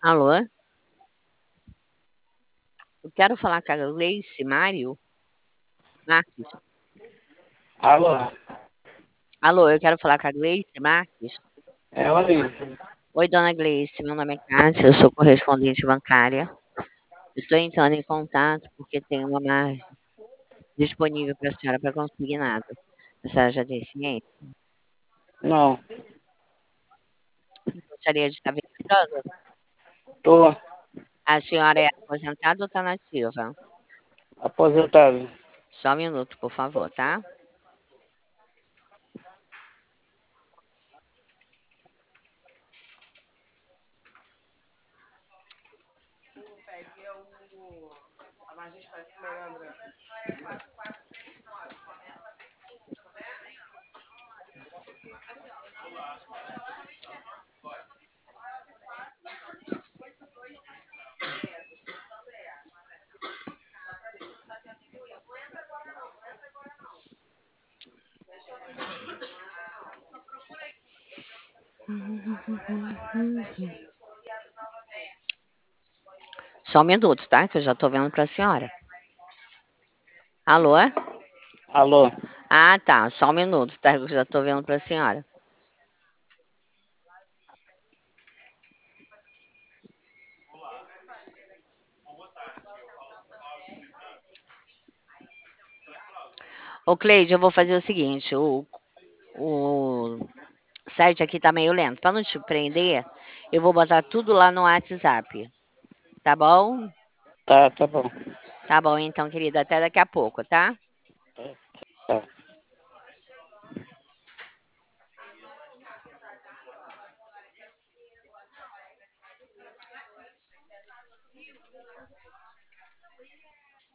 Alô? Eu quero falar com a Gleice Mário Marques. Alô, Alô, eu quero falar com a Gleice Marques. é ela aí. Oi, dona Gleice, meu nome é Cássia, eu sou correspondente bancária. Estou entrando em contato porque tem uma margem disponível para a senhora para consignado. A senhora já tem ciência? Não, Gostaria de estar verificando? tô A senhora é aposentada ou está nativa? aposentado. Só um minuto, por favor, tá? Só um minuto, tá? Que eu já estou vendo para a senhora. Alô? Alô, Ah, tá. Só um minuto, tá? Eu já estou vendo para a senhora. Ô, Cleide, eu vou fazer o seguinte: o site aqui tá meio lento. Para não te prender, eu vou botar tudo lá no WhatsApp. Tá bom? tá bom. Tá bom, então, querida. Até daqui a pouco, tá? Tá.